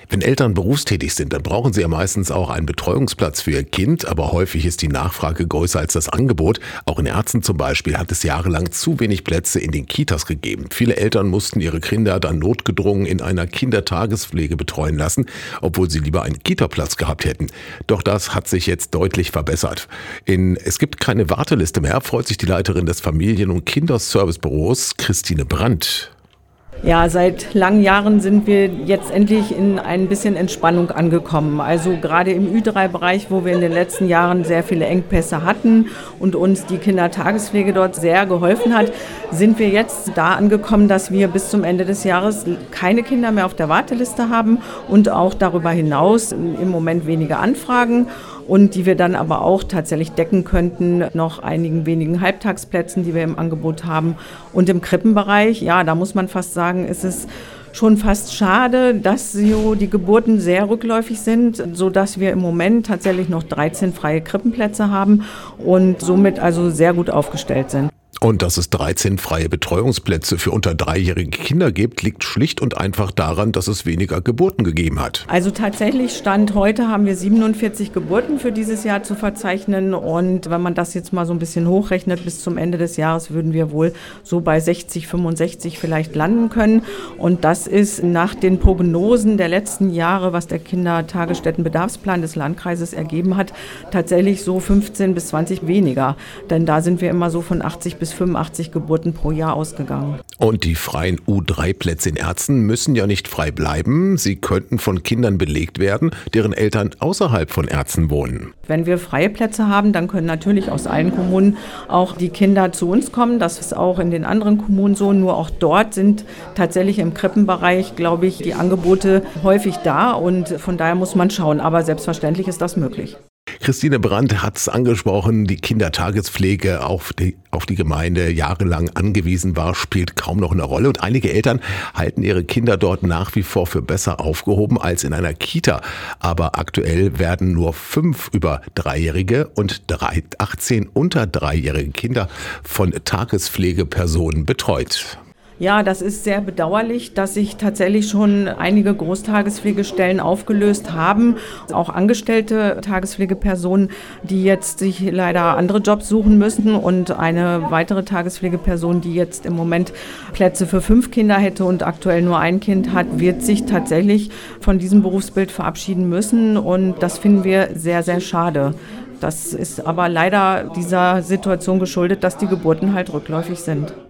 Wenn Eltern berufstätig sind, dann brauchen sie ja meistens auch einen Betreuungsplatz für ihr Kind, aber häufig ist die Nachfrage größer als das Angebot. Auch in Erzen zum Beispiel hat es jahrelang zu wenig Plätze in den Kitas gegeben. Viele Eltern mussten ihre Kinder dann notgedrungen in einer Kindertagespflege betreuen lassen, obwohl sie lieber einen Kitaplatz gehabt hätten. Doch das hat sich jetzt deutlich verbessert. Es gibt keine Warteliste mehr, freut sich die Leiterin des Familien- und Kinderservicebüros, Christine Brandt. Ja, seit langen Jahren sind wir jetzt endlich in ein bisschen Entspannung angekommen. Also gerade im Ü3-Bereich, wo wir in den letzten Jahren sehr viele Engpässe hatten und uns die Kindertagespflege dort sehr geholfen hat, sind wir jetzt da angekommen, dass wir bis zum Ende des Jahres keine Kinder mehr auf der Warteliste haben und auch darüber hinaus im Moment weniger Anfragen. Und die wir dann aber auch tatsächlich decken könnten, noch einigen wenigen Halbtagsplätzen, die wir im Angebot haben. Und im Krippenbereich, ja, da muss man fast sagen, ist es schon fast schade, dass so die Geburten sehr rückläufig sind, sodass wir im Moment tatsächlich noch 13 freie Krippenplätze haben und somit also sehr gut aufgestellt sind. Und dass es 13 freie Betreuungsplätze für unter 3-jährige Kinder gibt, liegt schlicht und einfach daran, dass es weniger Geburten gegeben hat. Also tatsächlich Stand heute haben wir 47 Geburten für dieses Jahr zu verzeichnen. Und wenn man das jetzt mal so ein bisschen hochrechnet, bis zum Ende des Jahres würden wir wohl so bei 60, 65 vielleicht landen können. Und das ist nach den Prognosen der letzten Jahre, was der Kindertagesstättenbedarfsplan des Landkreises ergeben hat, tatsächlich so 15 bis 20 weniger. Denn da sind wir immer so von 80 bis 85 Geburten pro Jahr ausgegangen. Und die freien U3-Plätze in Erzen müssen ja nicht frei bleiben. Sie könnten von Kindern belegt werden, deren Eltern außerhalb von Erzen wohnen. Wenn wir freie Plätze haben, dann können natürlich aus allen Kommunen auch die Kinder zu uns kommen. Das ist auch in den anderen Kommunen so. Nur auch dort sind tatsächlich im Krippenbereich, glaube ich, die Angebote häufig da. Und von daher muss man schauen. Aber selbstverständlich ist das möglich. Christine Brandt hat es angesprochen, die Kindertagespflege, auf die Gemeinde jahrelang angewiesen war, spielt kaum noch eine Rolle. Und einige Eltern halten ihre Kinder dort nach wie vor für besser aufgehoben als in einer Kita. Aber aktuell werden nur 5 über 3-jährige und 18 unter 3-jährige Kinder von Tagespflegepersonen betreut. Ja, das ist sehr bedauerlich, dass sich tatsächlich schon einige Großtagespflegestellen aufgelöst haben. Auch angestellte Tagespflegepersonen, die jetzt sich leider andere Jobs suchen müssen. Und eine weitere Tagespflegeperson, die jetzt im Moment Plätze für 5 Kinder hätte und aktuell nur ein Kind hat, wird sich tatsächlich von diesem Berufsbild verabschieden müssen. Und das finden wir sehr, sehr schade. Das ist aber leider dieser Situation geschuldet, dass die Geburten halt rückläufig sind.